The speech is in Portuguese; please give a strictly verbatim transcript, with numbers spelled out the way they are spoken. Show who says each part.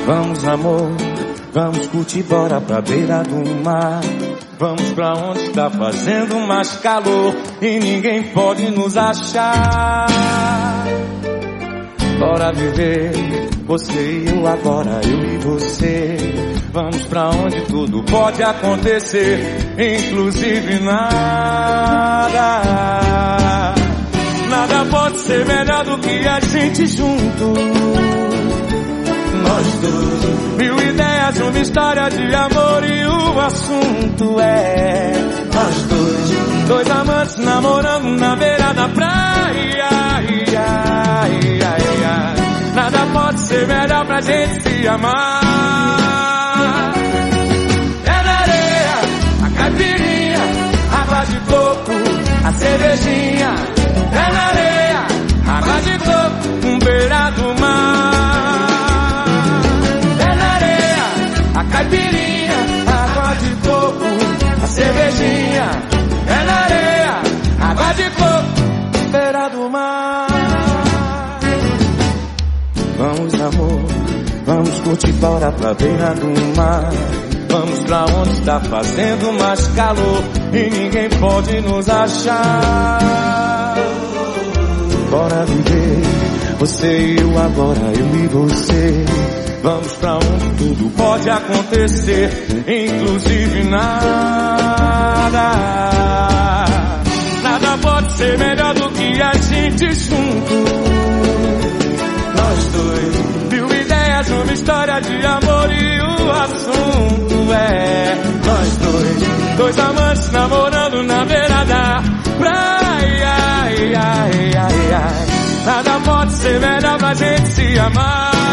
Speaker 1: Vamos, amor, vamos curtir, bora pra beira do mar. Vamos pra onde tá fazendo mais calor e ninguém pode nos achar. Bora viver, você e eu agora, eu e você. Vamos pra onde tudo pode acontecer, inclusive nada. Nada pode ser melhor do que a gente junto. Nós dois, mil ideias, uma história de amor e o assunto é nós dois, dois amantes namorando na beira da praia. Ia, ia, ia. Nada pode ser melhor pra gente se amar. É na areia, a caipirinha, água de coco, a cervejinha. É na areia, água de coco, um beira do mar. É na areia, a caipirinha, água de coco, a cervejinha. É na areia, água de coco, beira do mar. Vamos, amor, vamos curtir, bora pra beira do mar. Vamos pra onde tá fazendo mais calor e ninguém pode nos achar. Bora viver, você e eu agora, eu e você. Vamos pra onde tudo pode acontecer, inclusive nada. Nada pode ser melhor do que a gente junto. Nós dois, mil ideias, uma história de amor e o assunto é nós dois, dois amantes namorando na beira da praia. Ai, ai, ai, ai. Nada pode ser melhor pra gente se amar.